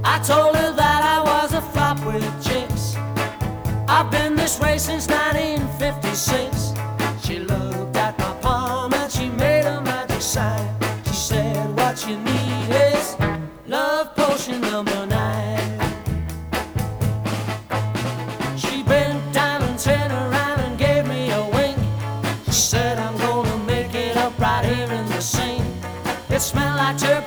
I told her that I was a flop with chicks. I've been this way since 1956. She looked at my palm and she made a magic sign. She said, what you need is love potion number 9. She bent down and turned around and gave me a wink. She said, I'm gonna make it up right here in the sink. It smelled like turpentine